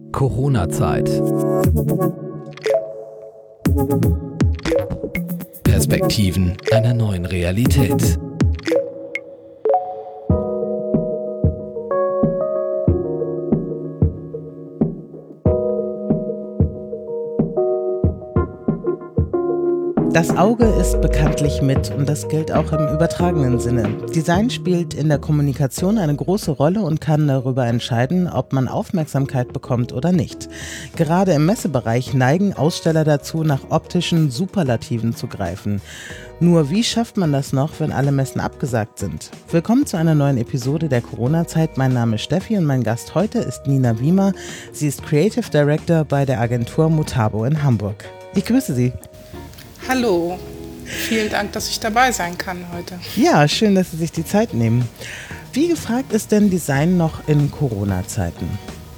Corona-Zeit. Perspektiven einer neuen Realität. Das Auge ist bekanntlich mit und das gilt auch im übertragenen Sinne. Design spielt in der Kommunikation eine große Rolle und kann darüber entscheiden, ob man Aufmerksamkeit bekommt oder nicht. Gerade im Messebereich neigen Aussteller dazu, nach optischen Superlativen zu greifen. Nur wie schafft man das noch, wenn alle Messen abgesagt sind? Willkommen zu einer neuen Episode der Corona-Zeit. Mein Name ist Steffi und mein Gast heute ist Nina Wiemer. Sie ist Creative Director bei der Agentur Mutabo in Hamburg. Ich grüße Sie. Hallo, vielen Dank, dass ich dabei sein kann heute. Ja, schön, dass Sie sich die Zeit nehmen. Wie gefragt ist denn Design noch in Corona-Zeiten?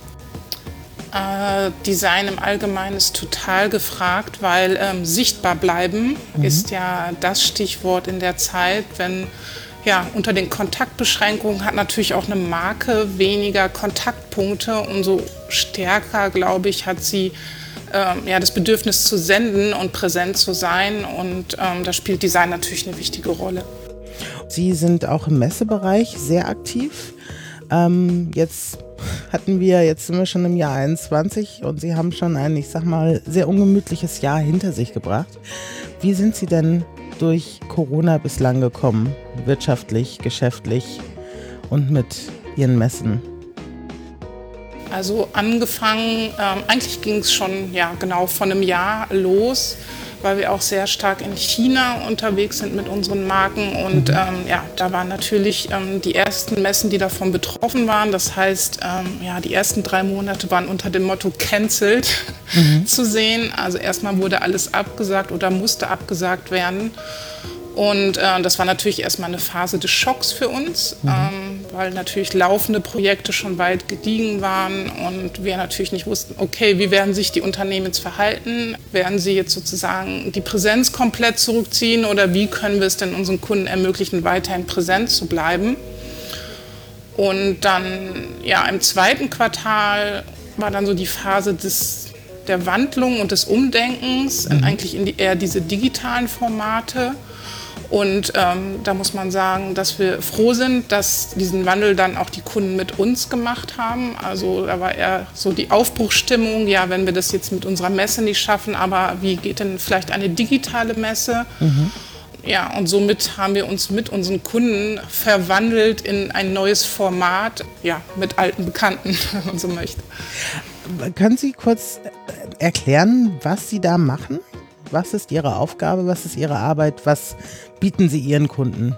Design im Allgemeinen ist total gefragt, weil sichtbar bleiben ist ja das Stichwort in der Zeit. Wenn unter den Kontaktbeschränkungen hat natürlich auch eine Marke weniger Kontaktpunkte, umso stärker, glaube ich, hat sie das Bedürfnis zu senden und präsent zu sein, und da spielt Design natürlich eine wichtige Rolle. Sie sind auch im Messebereich sehr aktiv. Jetzt sind wir schon im Jahr 21 und Sie haben schon ein, ich sag mal, sehr ungemütliches Jahr hinter sich gebracht. Wie sind Sie denn durch Corona bislang gekommen, wirtschaftlich, geschäftlich und mit Ihren Messen? Also angefangen, eigentlich ging es schon von einem Jahr los, weil wir auch sehr stark in China unterwegs sind mit unseren Marken, und da waren natürlich die ersten Messen, die davon betroffen waren. Das heißt, die ersten 3 Monate waren unter dem Motto cancelled zu sehen. Also erstmal wurde alles abgesagt oder musste abgesagt werden. Und das war natürlich erstmal eine Phase des Schocks für uns, weil natürlich laufende Projekte schon weit gediegen waren und wir natürlich nicht wussten, okay, wie werden sich die Unternehmen jetzt verhalten? Werden sie jetzt sozusagen die Präsenz komplett zurückziehen oder wie können wir es denn unseren Kunden ermöglichen, weiterhin präsent zu bleiben? Und dann im zweiten Quartal war dann so die Phase der Wandlung und des Umdenkens, eigentlich in eher diese digitalen Formate. Und da muss man sagen, dass wir froh sind, dass diesen Wandel dann auch die Kunden mit uns gemacht haben. Also da war eher so die Aufbruchsstimmung, wenn wir das jetzt mit unserer Messe nicht schaffen, aber wie geht denn vielleicht eine digitale Messe? Ja, und somit haben wir uns mit unseren Kunden verwandelt in ein neues Format, mit alten Bekannten, wenn man so möchte. Können Sie kurz erklären, was Sie da machen? Was ist Ihre Aufgabe, was ist Ihre Arbeit, was bieten Sie Ihren Kunden?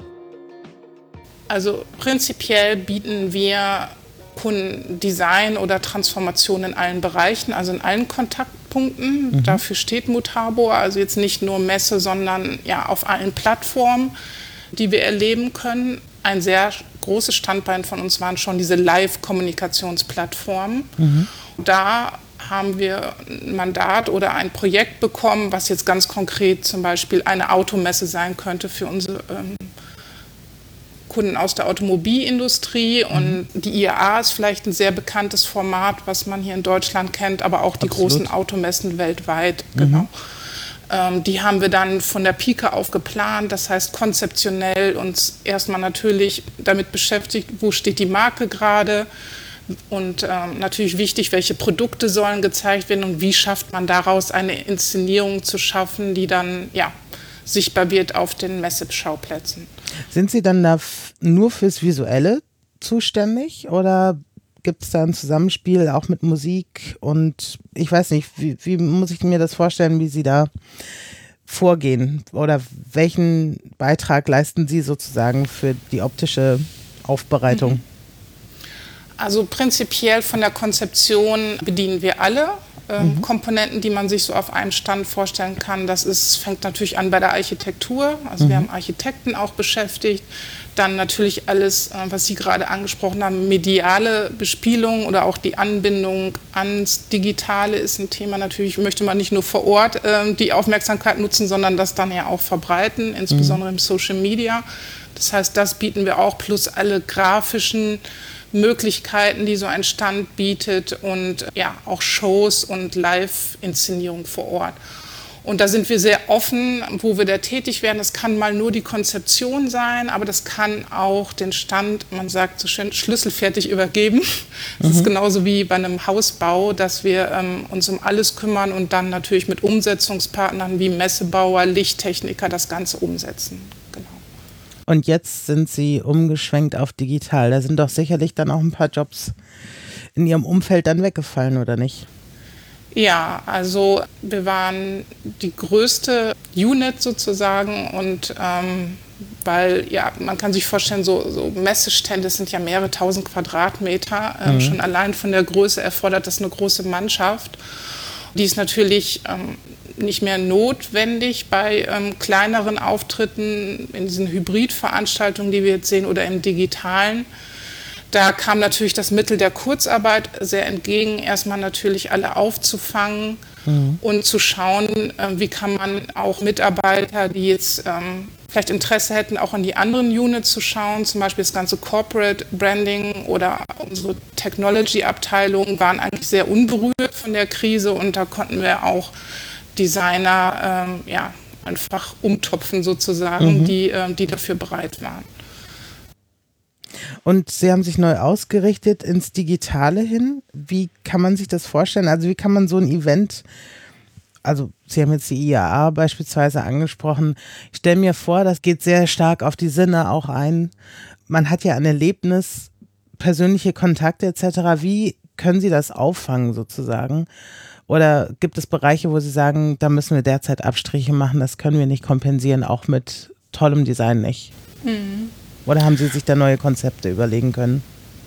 Also prinzipiell bieten wir Kunden Design oder Transformation in allen Bereichen, also in allen Kontaktpunkten. Dafür steht Mutabo, also jetzt nicht nur Messe, sondern auf allen Plattformen, die wir erleben können. Ein sehr großes Standbein von uns waren schon diese Live-Kommunikationsplattformen. Da haben wir ein Mandat oder ein Projekt bekommen, was jetzt ganz konkret zum Beispiel eine Automesse sein könnte für unsere Kunden aus der Automobilindustrie. Und die IAA ist vielleicht ein sehr bekanntes Format, was man hier in Deutschland kennt, aber auch die großen Automessen weltweit. Genau. Die haben wir dann von der Pike auf geplant, das heißt konzeptionell uns erstmal natürlich damit beschäftigt, wo steht die Marke gerade. Und natürlich wichtig, welche Produkte sollen gezeigt werden und wie schafft man daraus eine Inszenierung zu schaffen, die dann sichtbar wird auf den Messeschauplätzen. Sind Sie dann da nur fürs Visuelle zuständig oder gibt es da ein Zusammenspiel auch mit Musik? Und ich weiß nicht, wie muss ich mir das vorstellen, wie Sie da vorgehen oder welchen Beitrag leisten Sie sozusagen für die optische Aufbereitung? Also prinzipiell von der Konzeption bedienen wir alle Komponenten, die man sich so auf einem Stand vorstellen kann. Fängt natürlich an bei der Architektur. Also wir haben Architekten auch beschäftigt. Dann natürlich alles, was Sie gerade angesprochen haben, mediale Bespielung oder auch die Anbindung ans Digitale ist ein Thema. Natürlich möchte man nicht nur vor Ort die Aufmerksamkeit nutzen, sondern das dann ja auch verbreiten, insbesondere im Social Media. Das heißt, das bieten wir auch, plus alle grafischen Möglichkeiten, die so ein Stand bietet und ja, auch Shows und Live-Inszenierung vor Ort. Und da sind wir sehr offen, wo wir da tätig werden. Das kann mal nur die Konzeption sein, aber das kann auch den Stand, man sagt so schön, schlüsselfertig übergeben. Das ist genauso wie bei einem Hausbau, dass wir uns um alles kümmern und dann natürlich mit Umsetzungspartnern wie Messebauer, Lichttechniker das Ganze umsetzen. Genau. Und jetzt sind Sie umgeschwenkt auf digital. Da sind doch sicherlich dann auch ein paar Jobs in Ihrem Umfeld dann weggefallen, oder nicht? Ja, also wir waren die größte Unit sozusagen und weil, ja, man kann sich vorstellen, so Messestände sind ja mehrere tausend Quadratmeter. Schon allein von der Größe erfordert das eine große Mannschaft. Die ist natürlich nicht mehr notwendig bei kleineren Auftritten in diesen Hybridveranstaltungen, die wir jetzt sehen, oder im Digitalen. Da kam natürlich das Mittel der Kurzarbeit sehr entgegen, erstmal natürlich alle aufzufangen und zu schauen, wie kann man auch Mitarbeiter, die jetzt vielleicht Interesse hätten, auch an die anderen Units zu schauen, zum Beispiel das ganze Corporate Branding oder unsere Technology-Abteilung waren eigentlich sehr unberührt von der Krise und da konnten wir auch Designer einfach umtopfen sozusagen, die dafür bereit waren. Und Sie haben sich neu ausgerichtet ins Digitale hin. Wie kann man sich das vorstellen? Also wie kann man so ein Event, also Sie haben jetzt die IAA beispielsweise angesprochen, ich stelle mir vor, das geht sehr stark auf die Sinne auch ein. Man hat ja ein Erlebnis, persönliche Kontakte etc. Wie können Sie das auffangen sozusagen? Oder gibt es Bereiche, wo Sie sagen, da müssen wir derzeit Abstriche machen, das können wir nicht kompensieren, auch mit tollem Design nicht? Oder haben Sie sich da neue Konzepte überlegen können?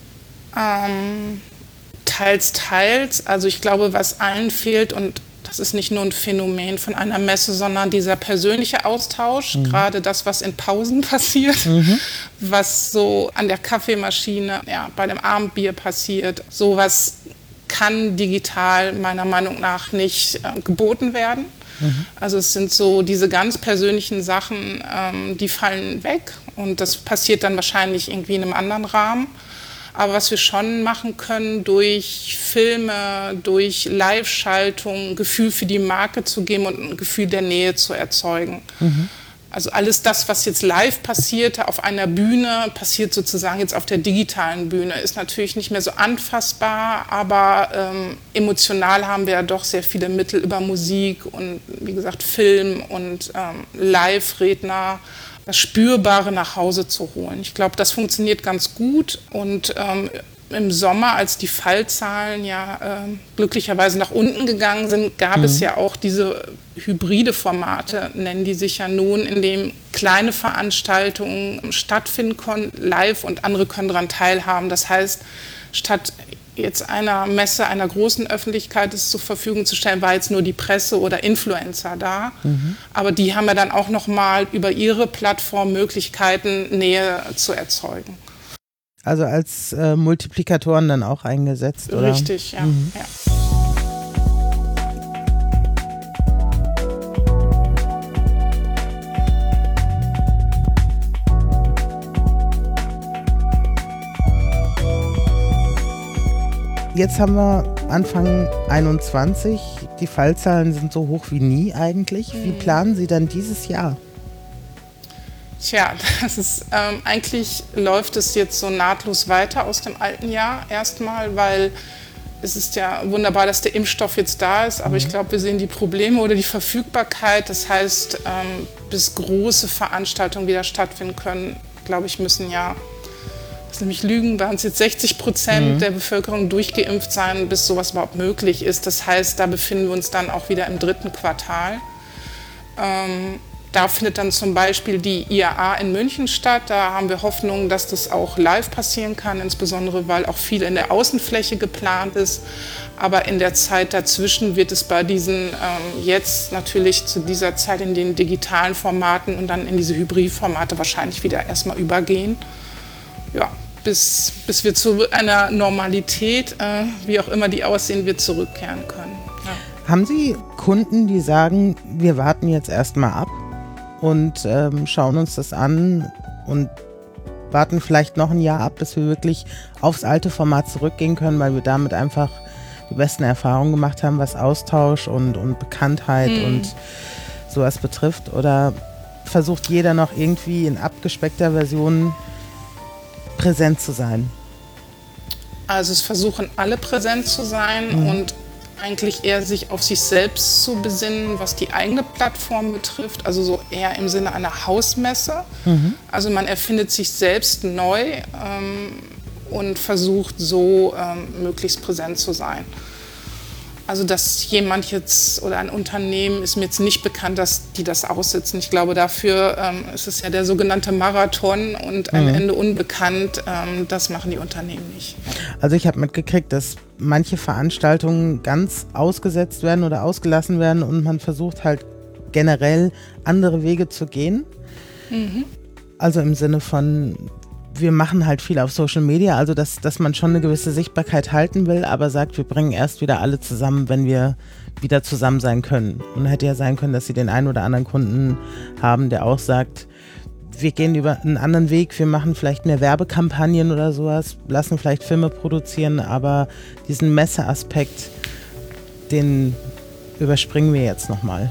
Teils, teils. Also ich glaube, was allen fehlt, und das ist nicht nur ein Phänomen von einer Messe, sondern dieser persönliche Austausch, gerade das, was in Pausen passiert, was so an der Kaffeemaschine, ja, bei dem Abendbier passiert, sowas kann digital meiner Meinung nach nicht geboten werden. Also es sind so diese ganz persönlichen Sachen, die fallen weg und das passiert dann wahrscheinlich irgendwie in einem anderen Rahmen. Aber was wir schon machen können, durch Filme, durch Live-Schaltung, ein Gefühl für die Marke zu geben und ein Gefühl der Nähe zu erzeugen. Also alles das, was jetzt live passierte auf einer Bühne, passiert sozusagen jetzt auf der digitalen Bühne. Ist natürlich nicht mehr so anfassbar, aber emotional haben wir ja doch sehr viele Mittel über Musik und wie gesagt Film und Live-Redner, das Spürbare nach Hause zu holen. Ich glaube, das funktioniert ganz gut und im Sommer, als die Fallzahlen ja glücklicherweise nach unten gegangen sind, gab es ja auch diese hybride Formate, nennen die sich ja nun, in dem kleine Veranstaltungen stattfinden konnten, live und andere können daran teilhaben. Das heißt, statt jetzt einer Messe einer großen Öffentlichkeit es zur Verfügung zu stellen, war jetzt nur die Presse oder Influencer da. Aber die haben ja dann auch nochmal über ihre Plattform Möglichkeiten, Nähe zu erzeugen. Also als Multiplikatoren dann auch eingesetzt, oder? Richtig, ja. Ja. Jetzt haben wir Anfang 21, die Fallzahlen sind so hoch wie nie eigentlich. Wie planen Sie dann dieses Jahr? Tja, das ist eigentlich läuft es jetzt so nahtlos weiter aus dem alten Jahr erstmal, weil es ist ja wunderbar, dass der Impfstoff jetzt da ist, aber ich glaube, wir sehen die Probleme oder die Verfügbarkeit. Das heißt, bis große Veranstaltungen wieder stattfinden können, glaube ich, müssen ja, das nämlich lügen, waren es jetzt 60% der Bevölkerung durchgeimpft sein, bis sowas überhaupt möglich ist. Das heißt, da befinden wir uns dann auch wieder im 3. Quartal. Da findet dann zum Beispiel die IAA in München statt. Da haben wir Hoffnung, dass das auch live passieren kann, insbesondere weil auch viel in der Außenfläche geplant ist. Aber in der Zeit dazwischen wird es bei diesen jetzt natürlich zu dieser Zeit in den digitalen Formaten und dann in diese Hybridformate wahrscheinlich wieder erstmal übergehen. Ja, bis wir zu einer Normalität, wie auch immer die aussehen wird, zurückkehren können. Ja. Haben Sie Kunden, die sagen, wir warten jetzt erstmal ab und schauen uns das an und warten vielleicht noch ein Jahr ab, bis wir wirklich aufs alte Format zurückgehen können, weil wir damit einfach die besten Erfahrungen gemacht haben, was Austausch und Bekanntheit und sowas betrifft? Oder versucht jeder noch irgendwie in abgespeckter Version präsent zu sein? Also es versuchen alle präsent zu sein und eigentlich eher sich auf sich selbst zu besinnen, was die eigene Plattform betrifft, also so eher im Sinne einer Hausmesse. Also man erfindet sich selbst neu und versucht so möglichst präsent zu sein. Also dass jemand jetzt oder ein Unternehmen ist mir jetzt nicht bekannt, dass die das aussitzen. Ich glaube, dafür ist es ja der sogenannte Marathon und am Ende unbekannt. Das machen die Unternehmen nicht. Also ich habe mitgekriegt, dass manche Veranstaltungen ganz ausgesetzt werden oder ausgelassen werden und man versucht halt generell andere Wege zu gehen. Also im Sinne von, wir machen halt viel auf Social Media, also dass man schon eine gewisse Sichtbarkeit halten will, aber sagt, wir bringen erst wieder alle zusammen, wenn wir wieder zusammen sein können. Und hätte ja sein können, dass sie den einen oder anderen Kunden haben, der auch sagt, wir gehen über einen anderen Weg, wir machen vielleicht mehr Werbekampagnen oder sowas, lassen vielleicht Filme produzieren, aber diesen Messeaspekt, den überspringen wir jetzt nochmal.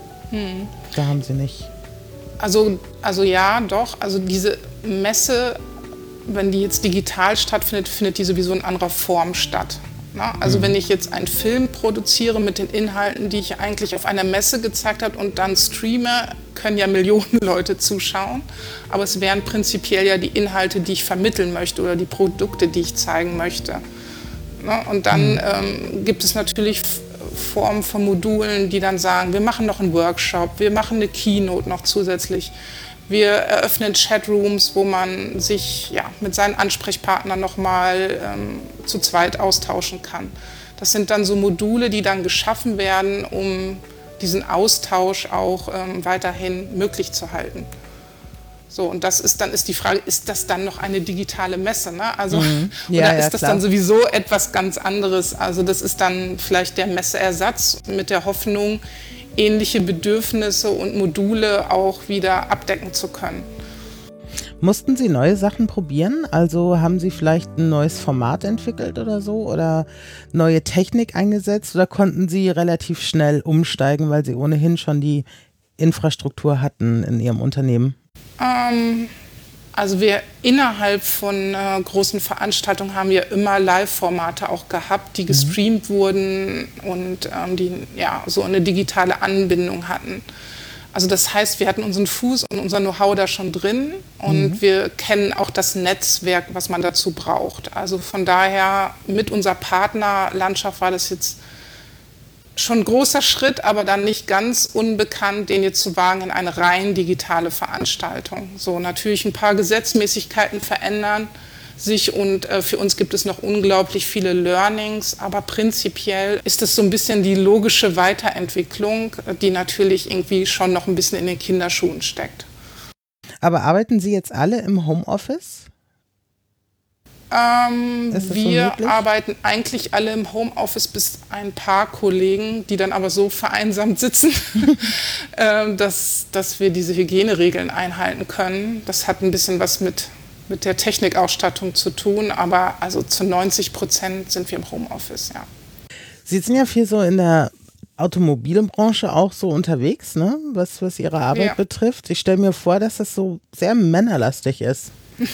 Da haben sie nicht. Also ja, doch. Also diese Messe, wenn die jetzt digital stattfindet, findet die sowieso in anderer Form statt. Na? Also wenn ich jetzt einen Film produziere mit den Inhalten, die ich eigentlich auf einer Messe gezeigt habe und dann streame, können ja Millionen Leute zuschauen. Aber es wären prinzipiell ja die Inhalte, die ich vermitteln möchte oder die Produkte, die ich zeigen möchte. Na? Und dann gibt es natürlich Formen von Modulen, die dann sagen, wir machen noch einen Workshop, wir machen eine Keynote noch zusätzlich. Wir eröffnen Chatrooms, wo man sich mit seinen Ansprechpartnern nochmal zu zweit austauschen kann. Das sind dann so Module, die dann geschaffen werden, um diesen Austausch auch weiterhin möglich zu halten. So, und dann ist die Frage, ist das dann noch eine digitale Messe? Ne? Also, oder ist das dann sowieso etwas ganz anderes? Also das ist dann vielleicht der Messeersatz mit der Hoffnung, ähnliche Bedürfnisse und Module auch wieder abdecken zu können. Mussten Sie neue Sachen probieren? Also haben Sie vielleicht ein neues Format entwickelt oder so? Oder neue Technik eingesetzt? Oder konnten Sie relativ schnell umsteigen, weil Sie ohnehin schon die Infrastruktur hatten in Ihrem Unternehmen? Also wir innerhalb von großen Veranstaltungen haben wir immer Live-Formate auch gehabt, die gestreamt wurden und die so eine digitale Anbindung hatten. Also das heißt, wir hatten unseren Fuß und unser Know-how da schon drin und wir kennen auch das Netzwerk, was man dazu braucht. Also von daher mit unserer Partnerlandschaft war das jetzt schon ein großer Schritt, aber dann nicht ganz unbekannt, den jetzt zu wagen in eine rein digitale Veranstaltung. So natürlich ein paar Gesetzmäßigkeiten verändern sich und für uns gibt es noch unglaublich viele Learnings, aber prinzipiell ist es so ein bisschen die logische Weiterentwicklung, die natürlich irgendwie schon noch ein bisschen in den Kinderschuhen steckt. Aber arbeiten Sie jetzt alle im Homeoffice? Wir arbeiten eigentlich alle im Homeoffice, bis ein paar Kollegen, die dann aber so vereinsamt sitzen, dass wir diese Hygieneregeln einhalten können. Das hat ein bisschen was mit der Technikausstattung zu tun, aber also zu 90% sind wir im Homeoffice, ja. Sie sind ja viel so in der Automobilbranche auch so unterwegs, ne? Was Ihre Arbeit betrifft. Ich stelle mir vor, dass das so sehr männerlastig ist.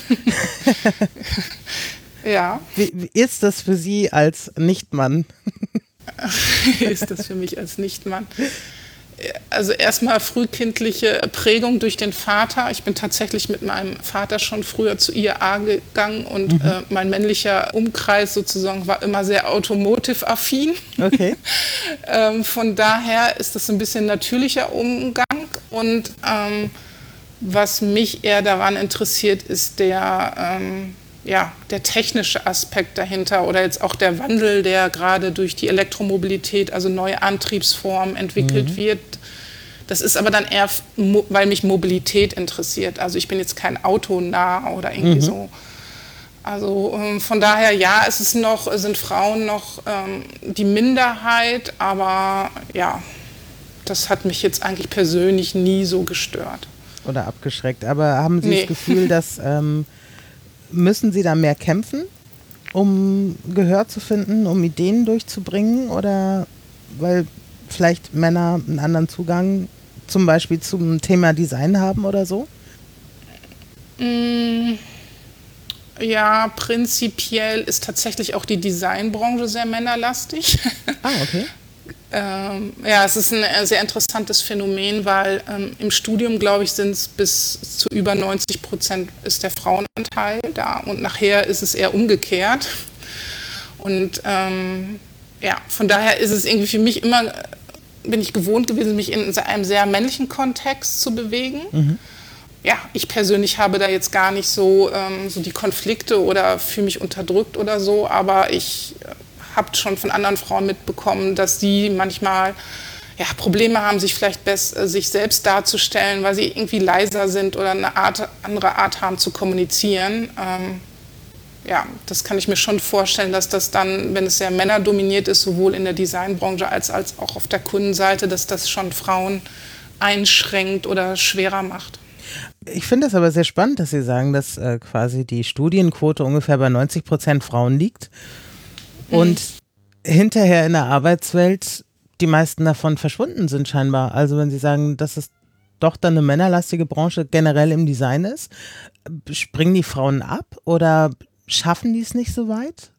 Ja. Wie ist das für Sie als Nichtmann? Wie ist das für mich als Nichtmann? Also erstmal frühkindliche Prägung durch den Vater. Ich bin tatsächlich mit meinem Vater schon früher zu IAA gegangen und mein männlicher Umkreis sozusagen war immer sehr automotive-affin. Okay. Von daher ist das ein bisschen natürlicher Umgang und was mich eher daran interessiert, ist der technische Aspekt dahinter oder jetzt auch der Wandel, der gerade durch die Elektromobilität, also neue Antriebsformen entwickelt wird. Das ist aber dann eher, weil mich Mobilität interessiert. Also ich bin jetzt kein Autonah oder irgendwie so. Also von daher, ja, sind Frauen noch die Minderheit, aber ja, das hat mich jetzt eigentlich persönlich nie so gestört. Oder abgeschreckt. Aber haben Sie das Gefühl, dass Müssen Sie da mehr kämpfen, um Gehör zu finden, um Ideen durchzubringen? Oder weil vielleicht Männer einen anderen Zugang zum Beispiel zum Thema Design haben oder so? Ja, prinzipiell ist tatsächlich auch die Designbranche sehr männerlastig. Ah, okay. Ja, es ist ein sehr interessantes Phänomen, weil im Studium, glaube ich, sind es bis zu über 90% ist der Frauenanteil da und nachher ist es eher umgekehrt. Und ja, von daher ist es irgendwie für mich immer, bin ich gewohnt gewesen, mich in einem sehr männlichen Kontext zu bewegen. Mhm. Ja, ich persönlich habe da jetzt gar nicht so die Konflikte oder fühle mich unterdrückt oder so, aber ich habe schon von anderen Frauen mitbekommen, dass die manchmal Probleme haben, sich vielleicht sich selbst darzustellen, weil sie irgendwie leiser sind oder eine andere Art haben zu kommunizieren. Ja, das kann ich mir schon vorstellen, dass das dann, wenn es sehr männerdominiert ist, sowohl in der Designbranche als auch auf der Kundenseite, dass das schon Frauen einschränkt oder schwerer macht. Ich finde es aber sehr spannend, dass Sie sagen, dass quasi die Studienquote ungefähr bei 90% Frauen liegt und hinterher in der Arbeitswelt die meisten davon verschwunden sind scheinbar. Also wenn Sie sagen, dass es doch dann eine männerlastige Branche generell im Design ist, springen die Frauen ab oder schaffen die es nicht so weit?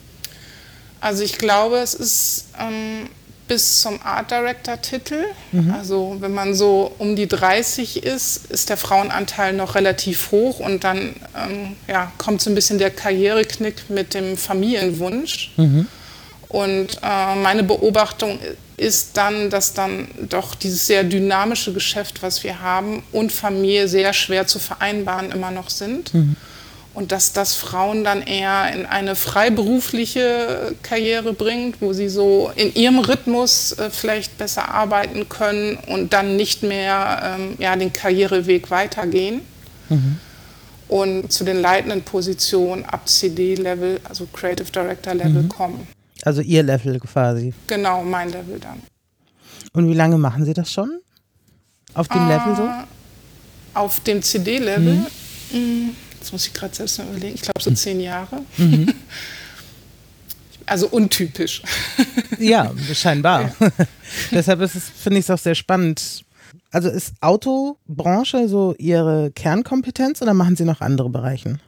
Also ich glaube, es ist bis zum Art Director Titel, also wenn man so um die 30 ist der Frauenanteil noch relativ hoch und dann kommt so ein bisschen der Karriereknick mit dem Familienwunsch. Und meine Beobachtung ist dann, dass dann doch dieses sehr dynamische Geschäft, was wir haben, und Familie sehr schwer zu vereinbaren immer noch sind. Und dass das Frauen dann eher in eine freiberufliche Karriere bringt, wo sie so in ihrem Rhythmus vielleicht besser arbeiten können und dann nicht mehr den Karriereweg weitergehen. Und zu den leitenden Positionen ab CD-Level, also Creative Director-Level kommen. Also Ihr Level quasi. Genau, mein Level dann. Und wie lange machen Sie das schon? Auf dem Level so? Auf dem CD-Level? Jetzt muss ich gerade selbst mal überlegen. Ich glaube so 10 Jahre. Also untypisch. Ja, scheinbar. Ja. Deshalb finde ich es auch sehr spannend. Also ist Autobranche so Ihre Kernkompetenz oder machen Sie noch andere Bereiche?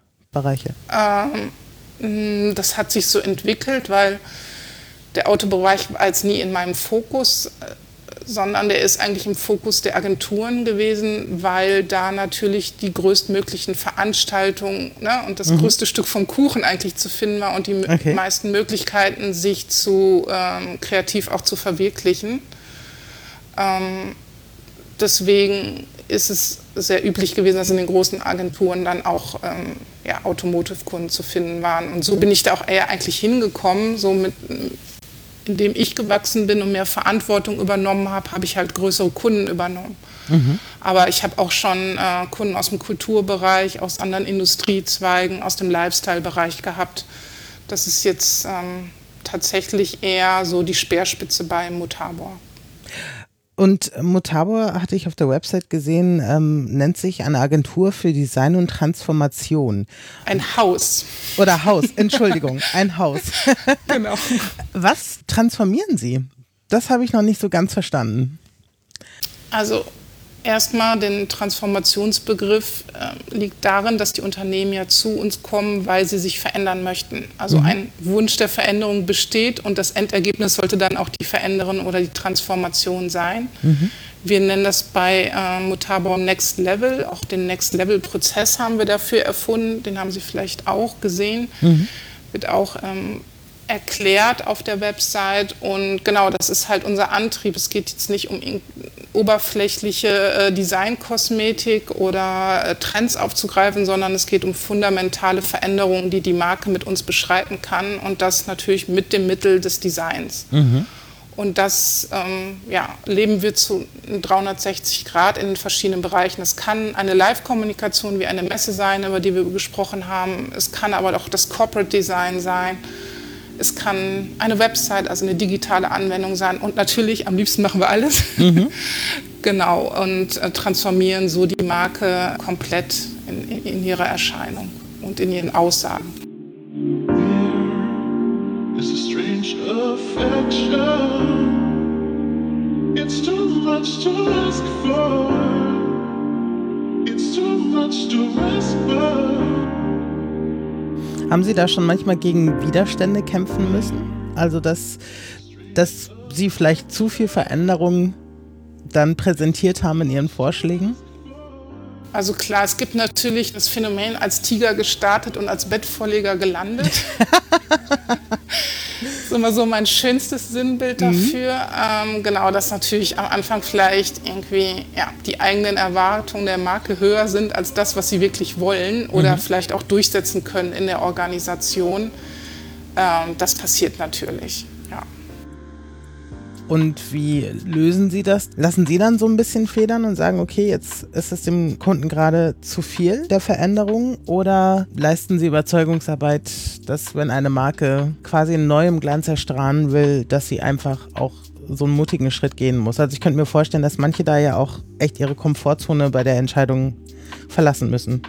Das hat sich so entwickelt, weil der Autobereich war jetzt nie in meinem Fokus, sondern der ist eigentlich im Fokus der Agenturen gewesen, weil da natürlich die größtmöglichen Veranstaltungen und das größte Stück vom Kuchen eigentlich zu finden war und die meisten Möglichkeiten, sich kreativ auch zu verwirklichen. Deswegen ist es sehr üblich gewesen, dass in den großen Agenturen dann auch Automotive-Kunden zu finden waren. Und so bin ich da auch eher eigentlich hingekommen, indem ich gewachsen bin und mehr Verantwortung übernommen habe, habe ich halt größere Kunden übernommen. Aber ich habe auch schon Kunden aus dem Kulturbereich, aus anderen Industriezweigen, aus dem Lifestyle-Bereich gehabt. Das ist jetzt tatsächlich eher so die Speerspitze bei Mutabor. Und Mutabor, hatte ich auf der Website gesehen, nennt sich eine Agentur für Design und Transformation. Ein Haus. Oder Haus, Entschuldigung, ein Haus. Genau. Was transformieren Sie? Das habe ich noch nicht so ganz verstanden. Also erstmal, den Transformationsbegriff liegt darin, dass die Unternehmen ja zu uns kommen, weil sie sich verändern möchten. Also ein Wunsch der Veränderung besteht und das Endergebnis sollte dann auch die Veränderung oder die Transformation sein. Wir nennen das bei Mutabor Next Level. Auch den Next Level Prozess haben wir dafür erfunden. Den haben Sie vielleicht auch gesehen. Wird auch erklärt auf der Website und genau, das ist halt unser Antrieb. Es geht jetzt nicht um oberflächliche Designkosmetik oder Trends aufzugreifen, sondern es geht um fundamentale Veränderungen, die die Marke mit uns beschreiten kann und das natürlich mit dem Mittel des Designs. Und das leben wir zu 360 Grad in den verschiedenen Bereichen. Es kann eine Live-Kommunikation wie eine Messe sein, über die wir gesprochen haben. Es kann aber auch das Corporate Design sein. Es kann eine Website, also eine digitale Anwendung sein. Und natürlich, am liebsten machen wir alles. Genau, und transformieren so die Marke komplett in ihre Erscheinung. und in ihren Aussagen. It's a strange affection. It's too much to ask for. It's too much to whisper. Haben Sie da schon manchmal gegen Widerstände kämpfen müssen? Also, dass Sie vielleicht zu viel Veränderung dann präsentiert haben in Ihren Vorschlägen? Also klar, es gibt natürlich das Phänomen als Tiger gestartet und als Bettvorleger gelandet. Das ist immer so mein schönstes Sinnbild dafür. Genau, dass natürlich am Anfang vielleicht irgendwie die eigenen Erwartungen der Marke höher sind als das, was sie wirklich wollen oder vielleicht auch durchsetzen können in der Organisation. Das passiert natürlich, ja. Und wie lösen Sie das? Lassen Sie dann so ein bisschen federn und sagen, okay, jetzt ist es dem Kunden gerade zu viel der Veränderung? Oder leisten Sie Überzeugungsarbeit, dass wenn eine Marke quasi in neuem Glanz erstrahlen will, dass sie einfach auch so einen mutigen Schritt gehen muss? Also ich könnte mir vorstellen, dass manche da ja auch echt ihre Komfortzone bei der Entscheidung verlassen müssen.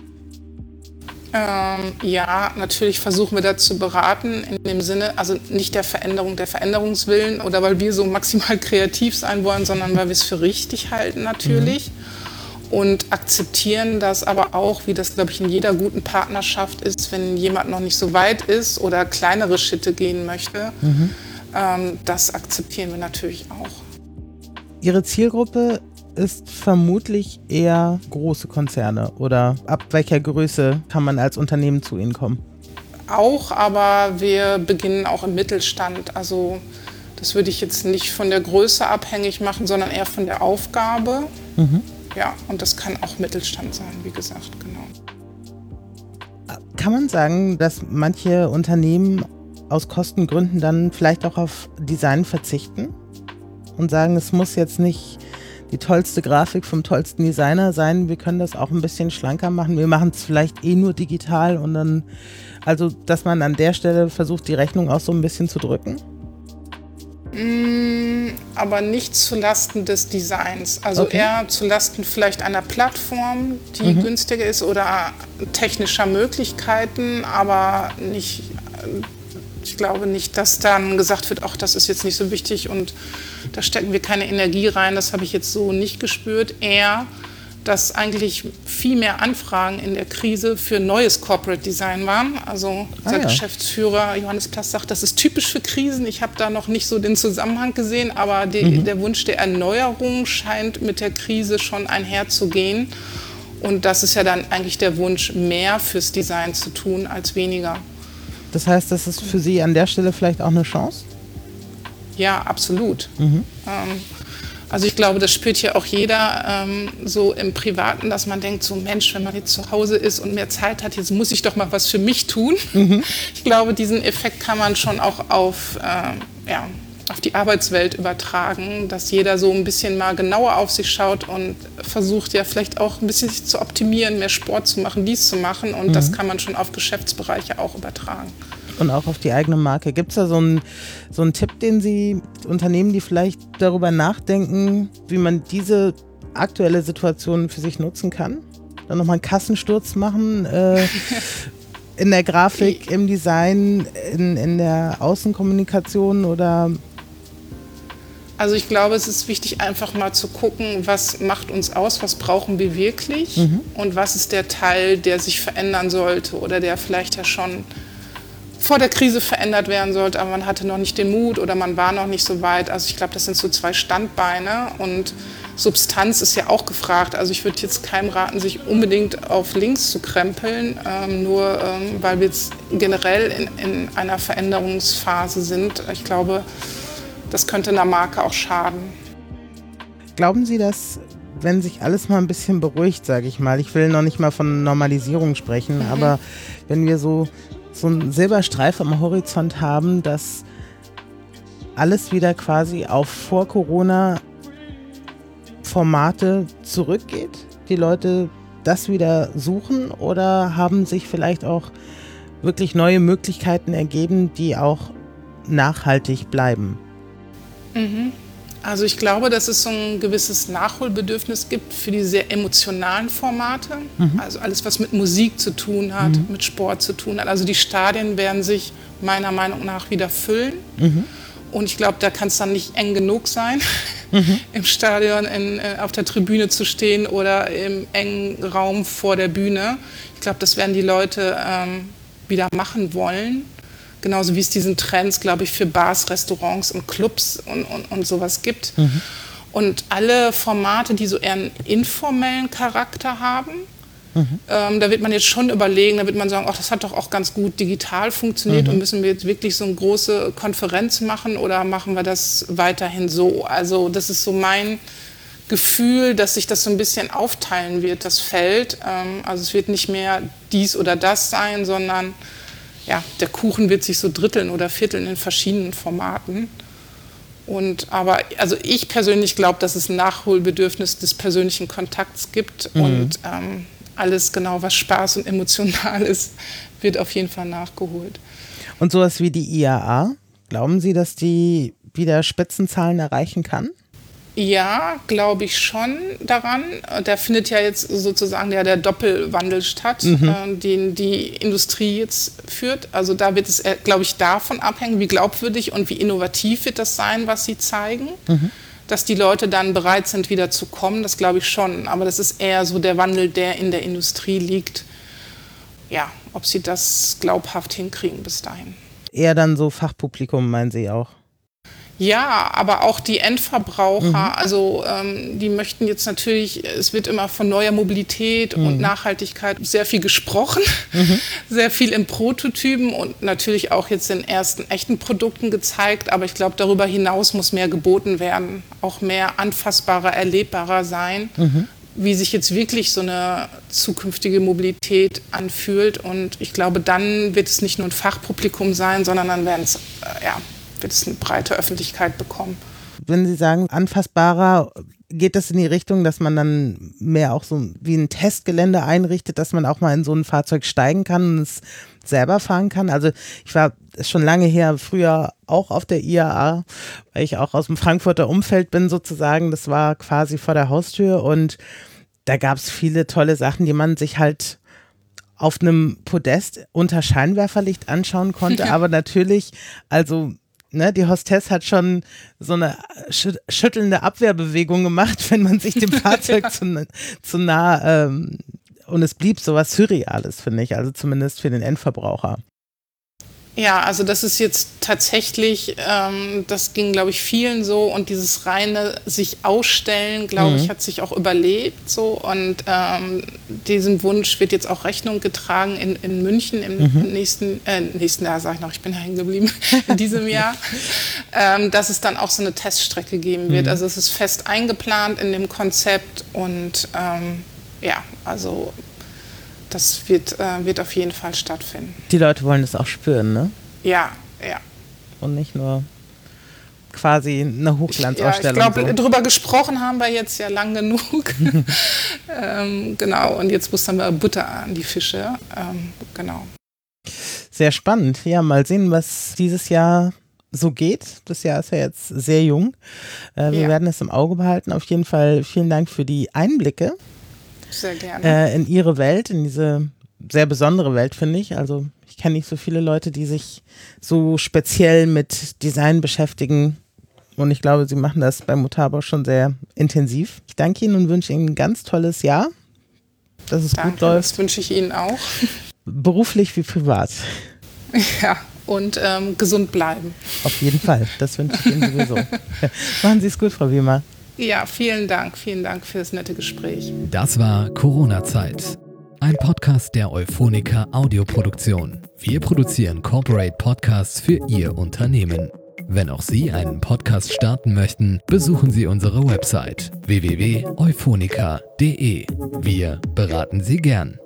Ja, natürlich versuchen wir da zu beraten, in dem Sinne, also nicht der Veränderung, der Veränderungswillen oder weil wir so maximal kreativ sein wollen, sondern weil wir es für richtig halten natürlich und akzeptieren das aber auch, wie das, glaube ich, in jeder guten Partnerschaft ist, wenn jemand noch nicht so weit ist oder kleinere Schritte gehen möchte, das akzeptieren wir natürlich auch. Ihre Zielgruppe ist vermutlich eher große Konzerne oder ab welcher Größe kann man als Unternehmen zu Ihnen kommen? Auch, aber wir beginnen auch im Mittelstand. Also das würde ich jetzt nicht von der Größe abhängig machen, sondern eher von der Aufgabe. Ja, und das kann auch Mittelstand sein, wie gesagt, genau. Kann man sagen, dass manche Unternehmen aus Kostengründen dann vielleicht auch auf Design verzichten und sagen, es muss jetzt nicht die tollste Grafik vom tollsten Designer sein, wir können das auch ein bisschen schlanker machen, wir machen es vielleicht nur digital und dann, also dass man an der Stelle versucht, die Rechnung auch so ein bisschen zu drücken? Aber nicht zulasten des Designs, also eher zulasten vielleicht einer Plattform, die günstiger ist oder technischer Möglichkeiten, aber nicht. Ich glaube nicht, dass dann gesagt wird, ach, das ist jetzt nicht so wichtig und da stecken wir keine Energie rein. Das habe ich jetzt so nicht gespürt. Eher, dass eigentlich viel mehr Anfragen in der Krise für neues Corporate Design waren. Also unser Geschäftsführer Johannes Plass sagt, das ist typisch für Krisen. Ich habe da noch nicht so den Zusammenhang gesehen, aber der Wunsch der Erneuerung scheint mit der Krise schon einherzugehen. Und das ist ja dann eigentlich der Wunsch, mehr fürs Design zu tun als weniger. Das heißt, das ist für Sie an der Stelle vielleicht auch eine Chance? Ja, absolut. Also ich glaube, das spürt ja auch jeder so im Privaten, dass man denkt, so Mensch, wenn man jetzt zu Hause ist und mehr Zeit hat, jetzt muss ich doch mal was für mich tun. Ich glaube, diesen Effekt kann man schon auch auf die Arbeitswelt übertragen, dass jeder so ein bisschen mal genauer auf sich schaut und versucht ja vielleicht auch ein bisschen sich zu optimieren, mehr Sport zu machen, dies zu machen und das kann man schon auf Geschäftsbereiche auch übertragen. Und auch auf die eigene Marke. Gibt es da so einen Tipp, den Sie Unternehmen, die vielleicht darüber nachdenken, wie man diese aktuelle Situation für sich nutzen kann? Dann nochmal einen Kassensturz machen, in der Grafik, im Design, in der Außenkommunikation oder... Also ich glaube, es ist wichtig, einfach mal zu gucken, was macht uns aus, was brauchen wir wirklich und was ist der Teil, der sich verändern sollte oder der vielleicht ja schon vor der Krise verändert werden sollte, aber man hatte noch nicht den Mut oder man war noch nicht so weit. Also ich glaube, das sind so zwei Standbeine und Substanz ist ja auch gefragt. Also ich würde jetzt keinem raten, sich unbedingt auf links zu krempeln, weil wir jetzt generell in einer Veränderungsphase sind. Ich glaube, das könnte einer Marke auch schaden. Glauben Sie, dass, wenn sich alles mal ein bisschen beruhigt, sage ich mal, ich will noch nicht mal von Normalisierung sprechen, aber wenn wir so einen Silberstreif am Horizont haben, dass alles wieder quasi auf Vor-Corona-Formate zurückgeht, die Leute das wieder suchen oder haben sich vielleicht auch wirklich neue Möglichkeiten ergeben, die auch nachhaltig bleiben? Also ich glaube, dass es so ein gewisses Nachholbedürfnis gibt für die sehr emotionalen Formate. Also alles, was mit Musik zu tun hat, mit Sport zu tun hat. Also die Stadien werden sich meiner Meinung nach wieder füllen. Und ich glaube, da kann es dann nicht eng genug sein, im Stadion auf der Tribüne zu stehen oder im engen Raum vor der Bühne. Ich glaube, das werden die Leute wieder machen wollen. Genauso wie es diesen Trends, glaube ich, für Bars, Restaurants und Clubs und sowas gibt. Und alle Formate, die so eher einen informellen Charakter haben, da wird man jetzt schon überlegen, da wird man sagen, ach, das hat doch auch ganz gut digital funktioniert und müssen wir jetzt wirklich so eine große Konferenz machen oder machen wir das weiterhin so? Also das ist so mein Gefühl, dass sich das so ein bisschen aufteilen wird, das Feld. Also es wird nicht mehr dies oder das sein, sondern ja, der Kuchen wird sich so dritteln oder vierteln in verschiedenen Formaten. Aber also ich persönlich glaube, dass es ein Nachholbedürfnis des persönlichen Kontakts gibt und alles genau, was Spaß und emotional ist, wird auf jeden Fall nachgeholt. Und sowas wie die IAA, glauben Sie, dass die wieder Spitzenzahlen erreichen kann? Ja, glaube ich schon daran. Da findet ja jetzt sozusagen der Doppelwandel statt, den die Industrie jetzt führt. Also da wird es, glaube ich, davon abhängen, wie glaubwürdig und wie innovativ wird das sein, was sie zeigen. Dass die Leute dann bereit sind, wieder zu kommen, das glaube ich schon. Aber das ist eher so der Wandel, der in der Industrie liegt. Ja, ob sie das glaubhaft hinkriegen bis dahin. Eher dann so Fachpublikum, meinen Sie auch? Ja, aber auch die Endverbraucher, also die möchten jetzt natürlich, es wird immer von neuer Mobilität und Nachhaltigkeit sehr viel gesprochen, sehr viel in Prototypen und natürlich auch jetzt in ersten echten Produkten gezeigt, aber ich glaube, darüber hinaus muss mehr geboten werden, auch mehr anfassbarer, erlebbarer sein, wie sich jetzt wirklich so eine zukünftige Mobilität anfühlt und ich glaube, dann wird es nicht nur ein Fachpublikum sein, sondern dann wird es eine breite Öffentlichkeit bekommen. Wenn Sie sagen, anfassbarer, geht das in die Richtung, dass man dann mehr auch so wie ein Testgelände einrichtet, dass man auch mal in so ein Fahrzeug steigen kann und es selber fahren kann? Also ich war schon lange her, früher auch auf der IAA, weil ich auch aus dem Frankfurter Umfeld bin sozusagen. Das war quasi vor der Haustür und da gab es viele tolle Sachen, die man sich halt auf einem Podest unter Scheinwerferlicht anschauen konnte, aber natürlich, also die Hostess hat schon so eine schüttelnde Abwehrbewegung gemacht, wenn man sich dem Fahrzeug zu nah und es blieb sowas Surreales, finde ich, also zumindest für den Endverbraucher. Ja, also das ist jetzt tatsächlich, das ging, glaube ich, vielen so und dieses reine sich ausstellen, glaube ich, hat sich auch überlebt so und diesem Wunsch wird jetzt auch Rechnung getragen in München im nächsten Jahr, sage ich noch, ich bin da hängen geblieben, in diesem Jahr, dass es dann auch so eine Teststrecke geben wird. Also es ist fest eingeplant in dem Konzept und also das wird auf jeden Fall stattfinden. Die Leute wollen das auch spüren, ne? Ja. Und nicht nur quasi eine Hochglanzausstellung. Ich glaube, drüber gesprochen haben wir jetzt ja lang genug. Genau, und jetzt buttern wir Butter an die Fische. Genau. Sehr spannend. Ja, mal sehen, was dieses Jahr so geht. Das Jahr ist ja jetzt sehr jung. Wir werden es im Auge behalten. Auf jeden Fall vielen Dank für die Einblicke. Sehr gerne. In Ihre Welt, in diese sehr besondere Welt, finde ich. Also ich kenne nicht so viele Leute, die sich so speziell mit Design beschäftigen. Und ich glaube, Sie machen das bei Mutabo schon sehr intensiv. Ich danke Ihnen und wünsche Ihnen ein ganz tolles Jahr, dass es gut läuft. Das wünsche ich Ihnen auch. Beruflich wie privat. Ja, und gesund bleiben. Auf jeden Fall, das wünsche ich Ihnen sowieso. Machen Sie es gut, Frau Wiemer. Ja, vielen Dank für das nette Gespräch. Das war Corona-Zeit. Ein Podcast der Euphonica Audioproduktion. Wir produzieren Corporate Podcasts für Ihr Unternehmen. Wenn auch Sie einen Podcast starten möchten, besuchen Sie unsere Website www.euphonica.de. Wir beraten Sie gern.